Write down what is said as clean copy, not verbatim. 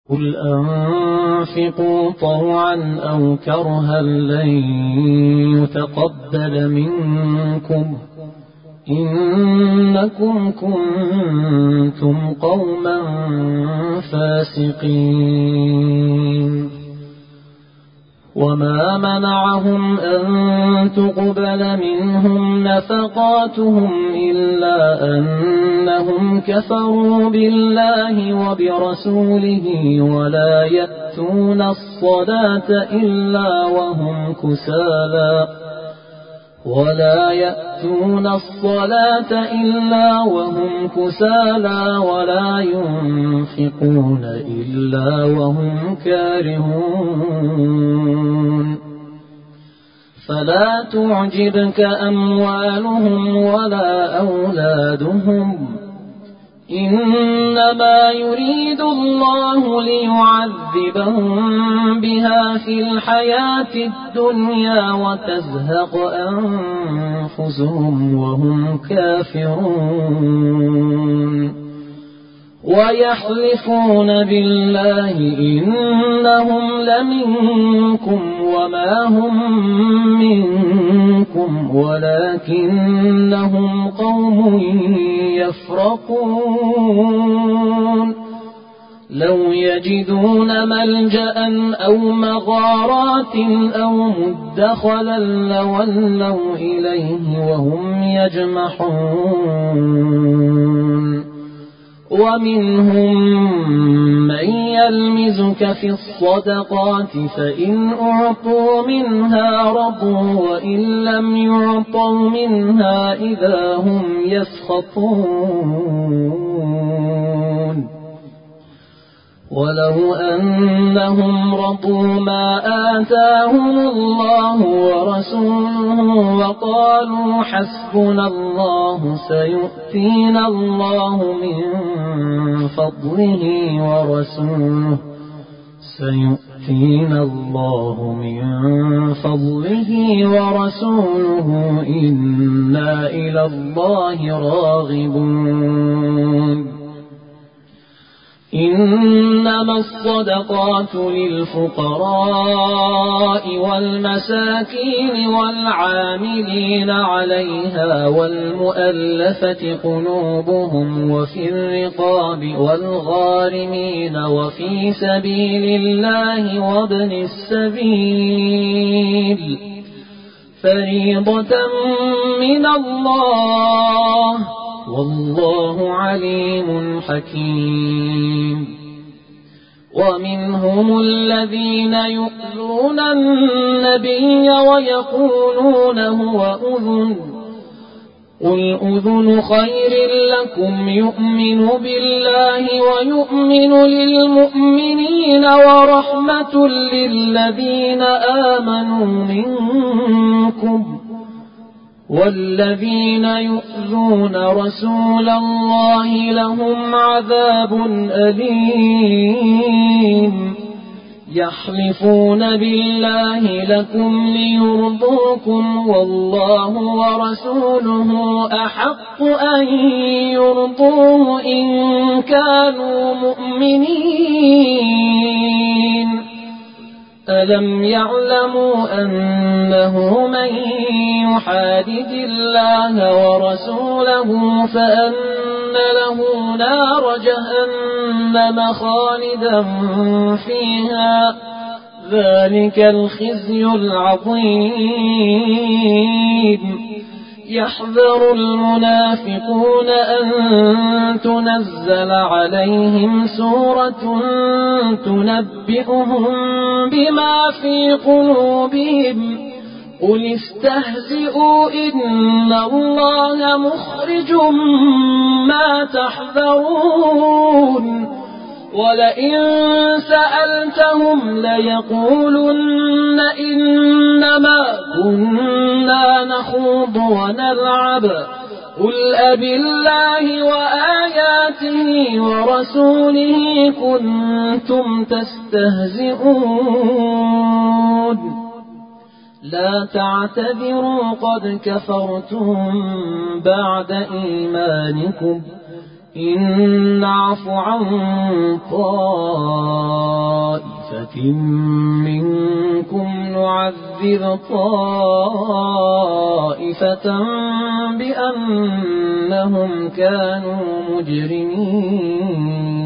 قل أنفقوا طوعا أو كرها لن يتقبل منكم إنكم كنتم قوما فاسقين. وما منعهم أن تقبل منهم نفقاتهم إلا أنهم كفروا بالله وبرسوله ولا يأتون الصلاة إلا وهم كسالى ولا ينفقون إلا وهم كارهون. فلا تعجبك أموالهم ولا أولادهم إنما يريد الله ليعذبهم بها في الحياة الدنيا وتزهق أنفسهم وهم كافرون. ويحلفون بالله إنهم لمنكم وما هم منكم ولكنهم قوم يفرقون. لو يجدون ملجأ أو مغارات أو مدخلا لولوا إليه وهم يجمحون. ومنهم من يلمزك في الصدقات فإن أعطوا منها رضوا وإن لم يعطوا منها إذا هم يسخطون. ولو أنهم رضوا ما آتاهم الله ورسوله وقالوا حسبنا الله سيؤتينا الله من فضله ورسوله إنا إلى الله راغبون. إنما الصدقات للفقراء والمساكين والعاملين عليها والمؤلفة قلوبهم وفي الرقاب والغارمين وفي سبيل الله وابن السبيل فريضة من الله والله عليم حكيم. ومنهم الذين يؤذون النبي ويقولون هو أذن قل أذن خير لكم يؤمن بالله ويؤمن للمؤمنين ورحمة للذين آمنوا منكم والذين يؤذون رسول الله لهم عذاب أليم. يحلفون بالله لكم ليرضوكم والله ورسوله أحق أن يرضوه إن كانوا مؤمنين. ألم يعلموا أنه من يحادد الله ورسوله فأن له نار جهنم خالدا فيها ذلك الخزي العظيم. يحذر المنافقون أن تنزل عليهم سورة تنبئهم بما في قلوبهم قل استهزئوا إن الله مخرج ما تحذرون. ولئن سألتهم ليقولن إنما كنا نخوض ونلعب قل أبالله وآياته ورسوله كنتم تستهزئون. لا تعتذروا قد كفرتم بعد إيمانكم إن نعف عن طائفة إن منكم نعذب طائفة بأنهم كانوا مجرمين